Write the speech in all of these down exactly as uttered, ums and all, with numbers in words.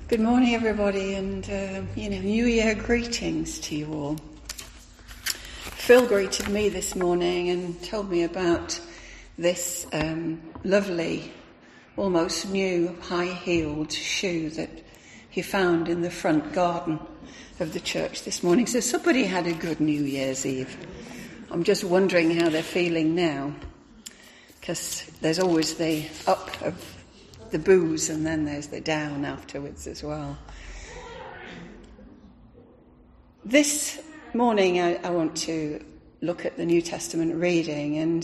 Good morning, everybody, and uh, you know, New Year greetings to you all. Phil greeted me this morning and told me about this um, lovely, almost new, high-heeled shoe that he found in the front garden of the church this morning. So somebody had a good New Year's Eve. I'm just wondering how they're feeling now, because there's always the up of the booze, and then there's the down afterwards as well. This morning I, I want to look at the New Testament reading, and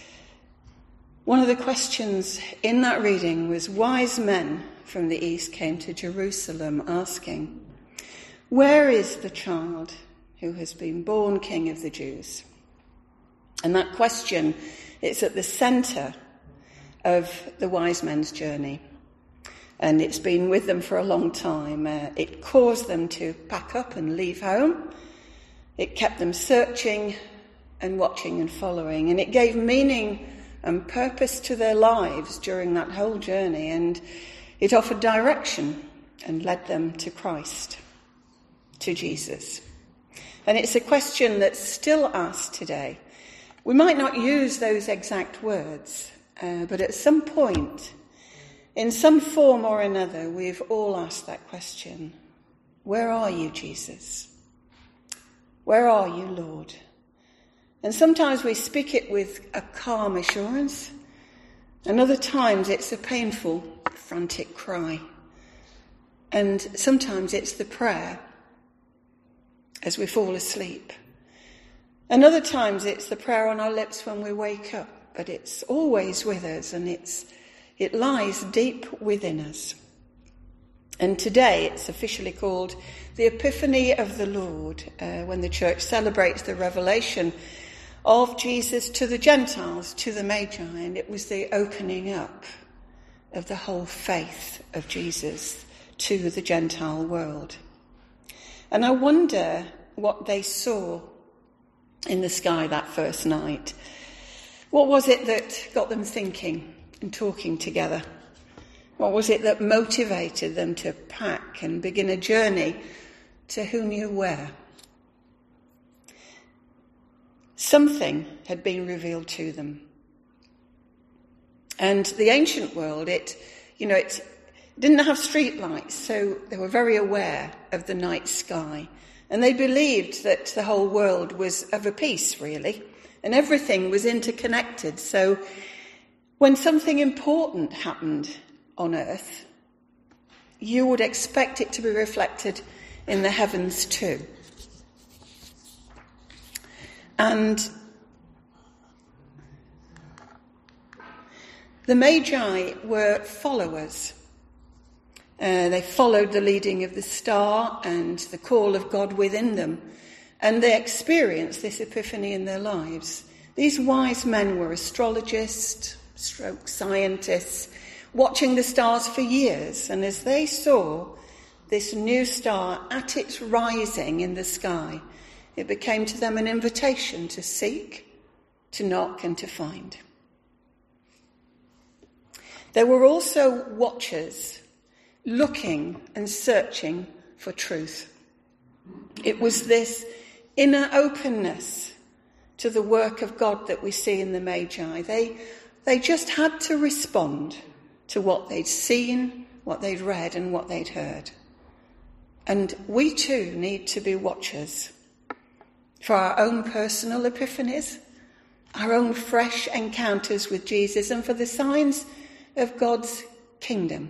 one of the questions in that reading was, wise men from the east came to Jerusalem asking, where is the child who has been born King of the Jews? And that question, it's at the centre of the wise men's journey, and it's been with them for a long time. Uh, it caused them to pack up and leave home. It kept them searching and watching and following, and it gave meaning and purpose to their lives during that whole journey, and it offered direction and led them to Christ, to Jesus. And it's a question that's still asked today. We might not use those exact words, Uh, but at some point, in some form or another, we've all asked that question. Where are you, Jesus? Where are you, Lord? And sometimes we speak it with a calm assurance, and other times it's a painful, frantic cry. And sometimes it's the prayer as we fall asleep. And other times it's the prayer on our lips when we wake up. But it's always with us, and it's it lies deep within us. And today it's officially called the Epiphany of the Lord, uh, when the church celebrates the revelation of Jesus to the Gentiles, to the Magi, and it was the opening up of the whole faith of Jesus to the Gentile world. And I wonder what they saw in the sky that first night. What was it that got them thinking and talking together? What was it that motivated them to pack and begin a journey to who knew where? Something had been revealed to them. And the ancient world, it, you know, it didn't have street lights, so they were very aware of the night sky. And they believed that the whole world was of a piece, really. And everything was interconnected. So when something important happened on earth, you would expect it to be reflected in the heavens too. And the Magi were followers. Uh, they followed the leading of the star and the call of God within them. And they experienced this epiphany in their lives. These wise men were astrologists, stroke scientists, watching the stars for years. And as they saw this new star at its rising in the sky, it became to them an invitation to seek, to knock, and to find. There were also watchers looking and searching for truth. It was this inner openness to the work of God that we see in the Magi. They, they just had to respond to what they'd seen, what they'd read, and what they'd heard. And we too need to be watchers for our own personal epiphanies, our own fresh encounters with Jesus, and for the signs of God's kingdom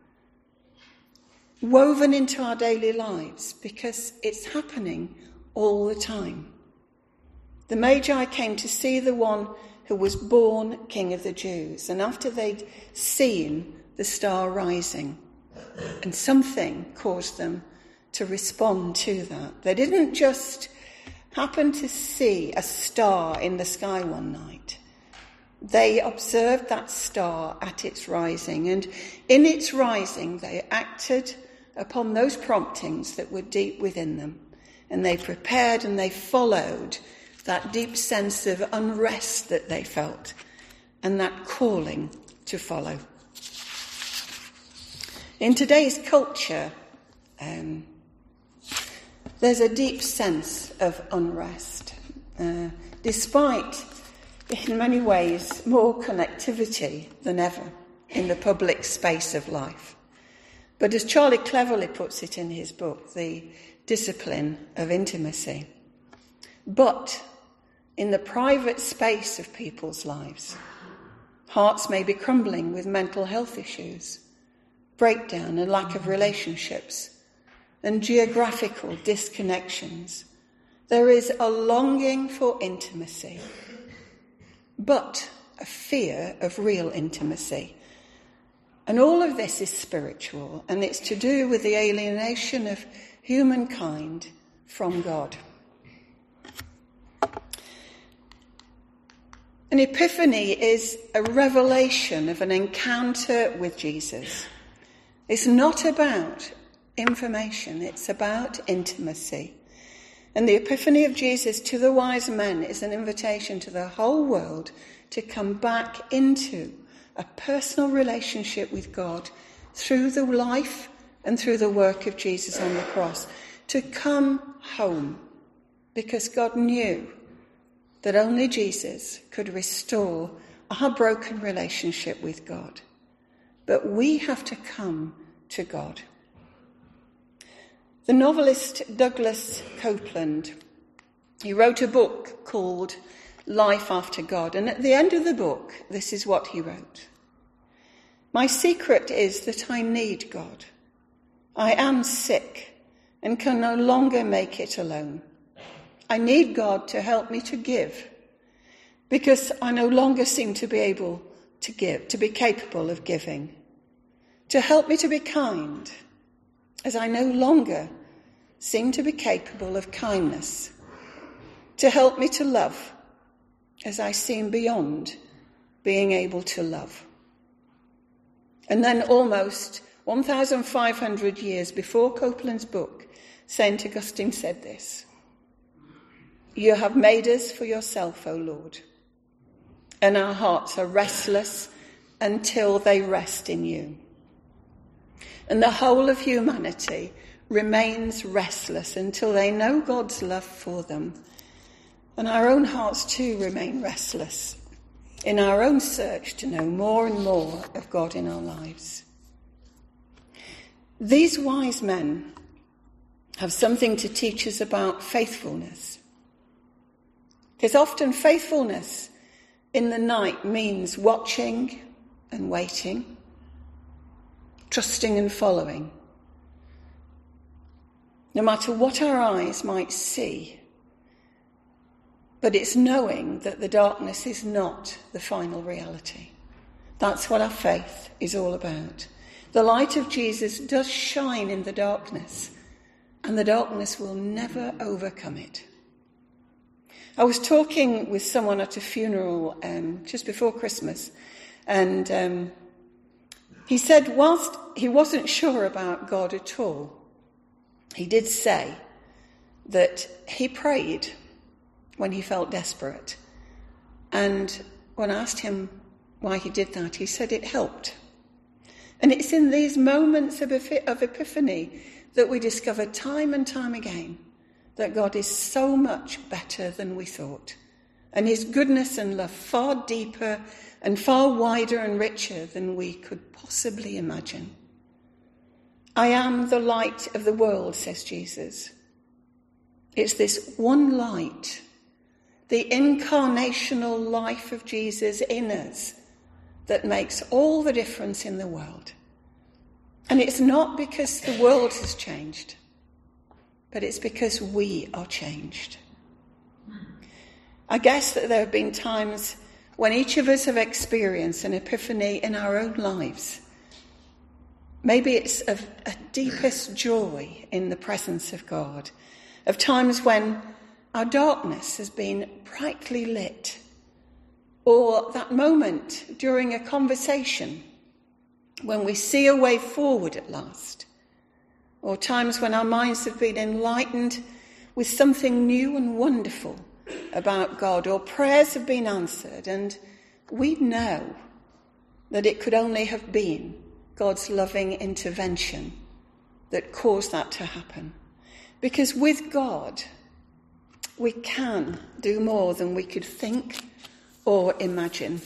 woven into our daily lives, because it's happening all the time. The Magi came to see the one who was born King of the Jews, and after they'd seen the star rising, and something caused them to respond to that. They didn't just happen to see a star in the sky one night. They observed that star at its rising, and in its rising they acted upon those promptings that were deep within them. And they prepared and they followed that deep sense of unrest that they felt and that calling to follow. In today's culture, um, there's a deep sense of unrest, uh, despite, in many ways, more connectivity than ever in the public space of life. But as Charlie cleverly puts it in his book, The Discipline of Intimacy, but in the private space of people's lives, hearts may be crumbling with mental health issues, breakdown and lack of relationships, and geographical disconnections. There is a longing for intimacy, but a fear of real intimacy. And all of this is spiritual, and it's to do with the alienation of humankind from God. An epiphany is a revelation of an encounter with Jesus. It's not about information, it's about intimacy. And the epiphany of Jesus to the wise men is an invitation to the whole world to come back into a personal relationship with God through the life and through the work of Jesus on the cross. To come home, because God knew that only Jesus could restore our broken relationship with God. But we have to come to God. The novelist Douglas Copeland, he wrote a book called Life After God, and at the end of the book, this is what he wrote. My secret is that I need God. I am sick and can no longer make it alone. I need God to help me to give, because I no longer seem to be able to give, to be capable of giving. To help me to be kind, as I no longer seem to be capable of kindness. To help me to love, as I seem beyond being able to love. And then almost one thousand five hundred years before Copeland's book, Saint Augustine said this: You have made us for yourself, O Lord, and our hearts are restless until they rest in you. And the whole of humanity remains restless until they know God's love for them. And our own hearts too remain restless in our own search to know more and more of God in our lives. These wise men have something to teach us about faithfulness. Because often faithfulness in the night means watching and waiting, trusting and following. No matter what our eyes might see, but it's knowing that the darkness is not the final reality. That's what our faith is all about. The light of Jesus does shine in the darkness, and the darkness will never overcome it. I was talking with someone at a funeral um, just before Christmas, and um, he said whilst he wasn't sure about God at all, he did say that he prayed when he felt desperate. And when I asked him why he did that, he said it helped. And it's in these moments of epiphany that we discover time and time again that God is so much better than we thought, and his goodness and love far deeper and far wider and richer than we could possibly imagine. I am the light of the world, says Jesus. It's this one light, the incarnational life of Jesus in us, that makes all the difference in the world. And it's not because the world has changed, but it's because we are changed. I guess that there have been times when each of us have experienced an epiphany in our own lives. Maybe it's of a deepest joy in the presence of God, of times when our darkness has been brightly lit, or that moment during a conversation when we see a way forward at last, or times when our minds have been enlightened with something new and wonderful about God, or prayers have been answered, and we know that it could only have been God's loving intervention that caused that to happen. Because with God, we can do more than we could think or imagine.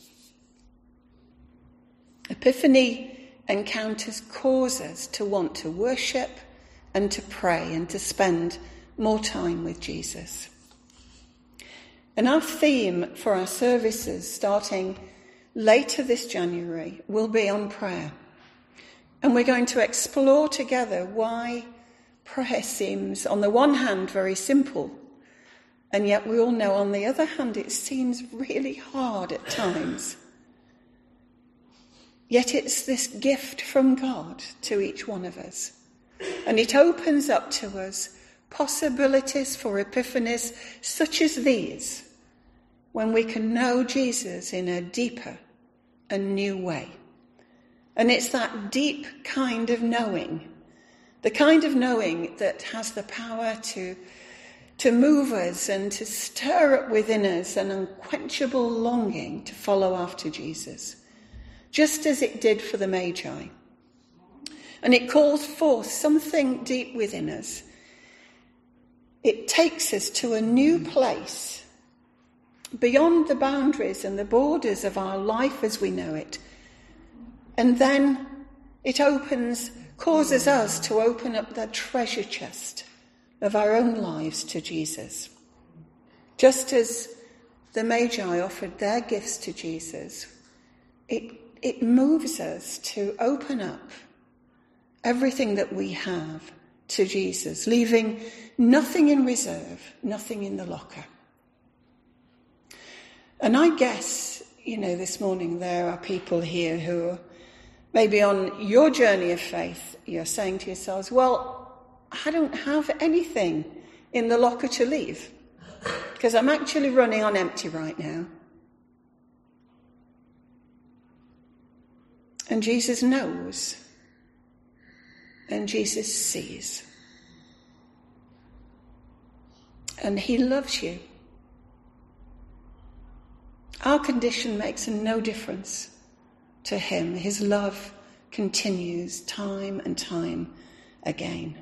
Epiphany encounters cause us to want to worship and to pray and to spend more time with Jesus. And our theme for our services starting later this January will be on prayer. And we're going to explore together why prayer seems, on the one hand, very simple, and yet we all know, on the other hand, it seems really hard at times. Yet it's this gift from God to each one of us. And it opens up to us possibilities for epiphanies such as these, when we can know Jesus in a deeper and new way. And it's that deep kind of knowing, the kind of knowing that has the power to, to move us and to stir up within us an unquenchable longing to follow after Jesus, just as it did for the Magi. And it calls forth something deep within us. It takes us to a new place, beyond the boundaries and the borders of our life as we know it. And then it opens, causes us to open up the treasure chest of our own lives to Jesus. Just as the Magi offered their gifts to Jesus, it, it moves us to open up everything that we have to Jesus, leaving nothing in reserve, nothing in the locker. And I guess, you know, this morning there are people here who are maybe on your journey of faith, you're saying to yourselves, well, I don't have anything in the locker to leave because I'm actually running on empty right now. And Jesus knows. And Jesus sees. And he loves you. Our condition makes no difference to him. His love continues time and time again.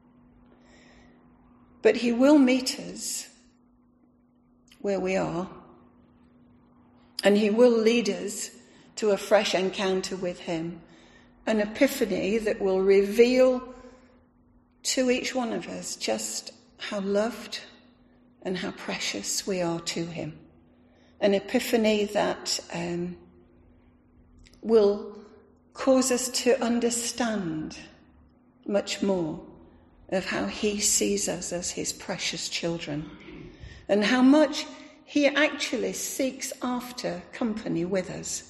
But he will meet us where we are, and he will lead us to a fresh encounter with him, an epiphany that will reveal to each one of us just how loved and how precious we are to him. An epiphany that um, will cause us to understand much more of how he sees us as his precious children and how much he actually seeks after company with us.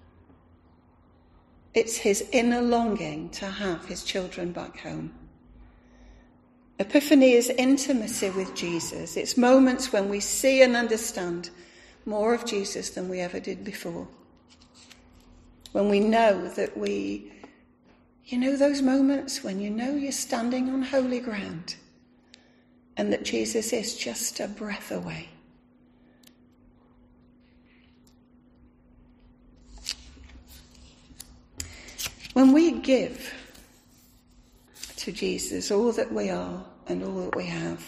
It's his inner longing to have his children back home. Epiphany is intimacy with Jesus. It's moments when we see and understand more of Jesus than we ever did before. When we know that we, you know those moments when you know you're standing on holy ground and that Jesus is just a breath away. When we give to Jesus all that we are and all that we have,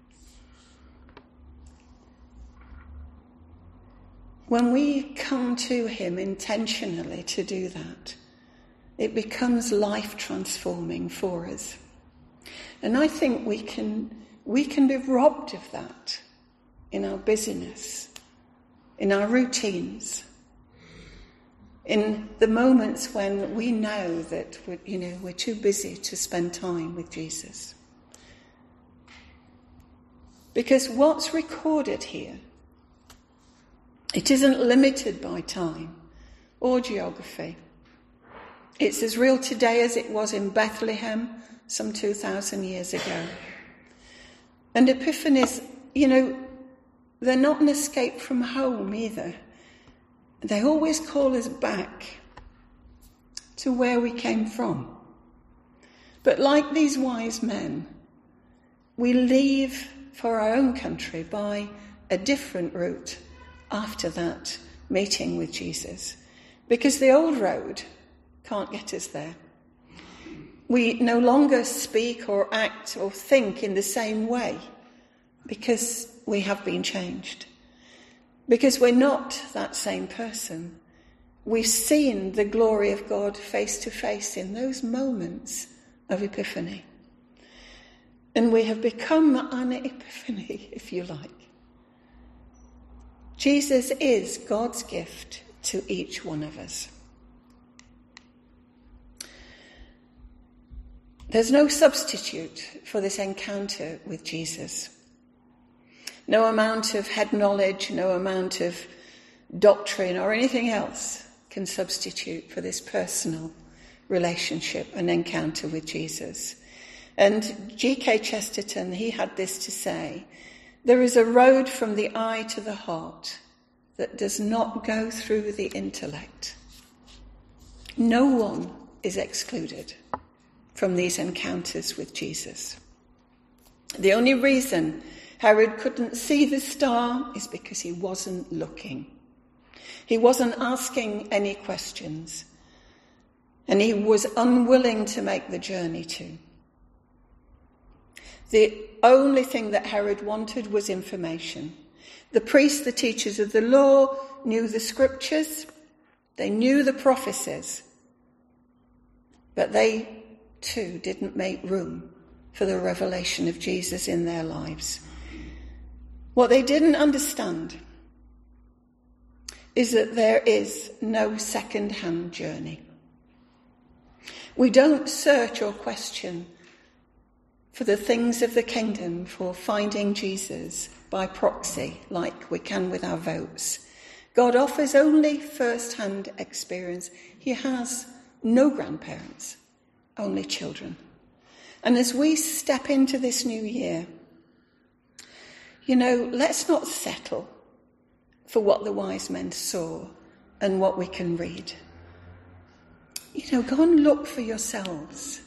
when we come to him intentionally to do that, it becomes life transforming for us. And I think we can we can be robbed of that in our busyness, in our routines, in the moments when we know that we're, you know, we're too busy to spend time with Jesus. Because what's recorded here, it isn't limited by time or geography. It's as real today as it was in Bethlehem some two thousand years ago. And epiphanies, you know, they're not an escape from home either. They always call us back to where we came from. But like these wise men, we leave for our own country by a different route after that meeting with Jesus, because the old road can't get us there. We no longer speak or act or think in the same way because we have been changed. Because we're not that same person. We've seen the glory of God face to face in those moments of epiphany. And we have become an epiphany, if you like. Jesus is God's gift to each one of us. There's no substitute for this encounter with Jesus. No amount of head knowledge, no amount of doctrine or anything else can substitute for this personal relationship and encounter with Jesus. And G K Chesterton, he had this to say: there is a road from the eye to the heart that does not go through the intellect. No one is excluded from these encounters with Jesus. The only reason Herod couldn't see the star is because he wasn't looking. He wasn't asking any questions, and he was unwilling to make the journey to. The only thing that Herod wanted was information. The priests, the teachers of the law, knew the scriptures, they knew the prophecies, but they too didn't make room for the revelation of Jesus in their lives. What they didn't understand is that there is no second-hand journey. We don't search or question for the things of the kingdom, for finding Jesus by proxy, like we can with our votes. God offers only first-hand experience. He has no grandparents, only children. And as we step into this new year, you know, let's not settle for what the wise men saw and what we can read. You know, go and look for yourselves.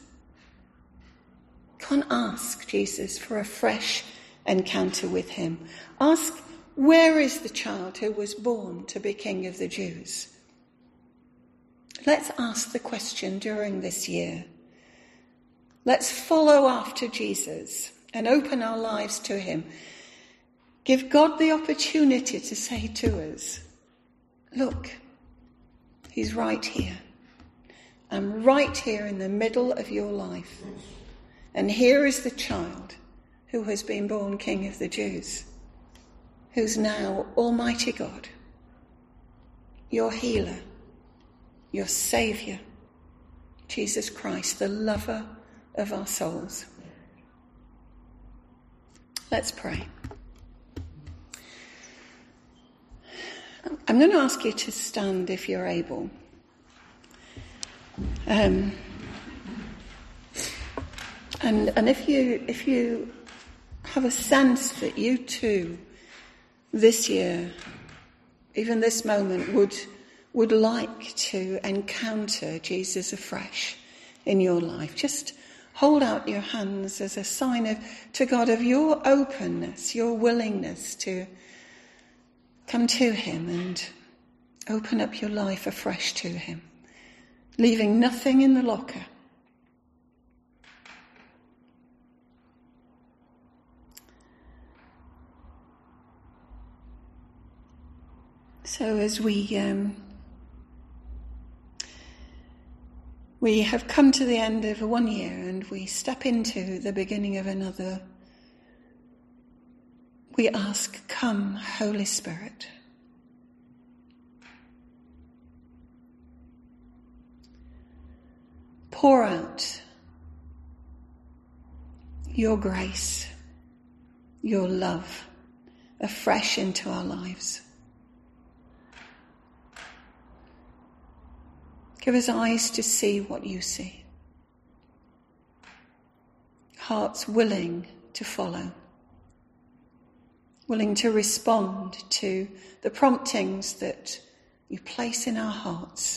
Go and ask Jesus for a fresh encounter with him. Ask, where is the child who was born to be King of the Jews? Let's ask the question during this year. Let's follow after Jesus and open our lives to him. Give God the opportunity to say to us, look, he's right here. I'm right here in the middle of your life. And here is the child who has been born King of the Jews, who's now Almighty God, your healer, your Saviour, Jesus Christ, the lover of our souls. Let's pray. I'm going to ask you to stand if you're able. Um, and and if you if you have a sense that you too, this year, even this moment, would would like to encounter Jesus afresh in your life, just hold out your hands as a sign of to God of your openness, your willingness to come to him and open up your life afresh to him, leaving nothing in the locker. So as we um, we have come to the end of one year and we step into the beginning of another, we ask, come, Holy Spirit. Pour out your grace, your love, afresh into our lives. Give us eyes to see what you see. Hearts willing to follow. Willing to respond to the promptings that you place in our hearts.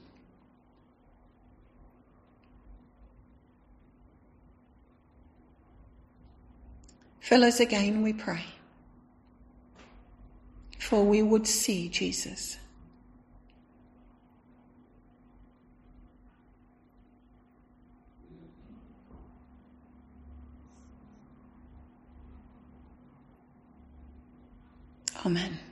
Fill us again, we pray, for we would see Jesus. Amen.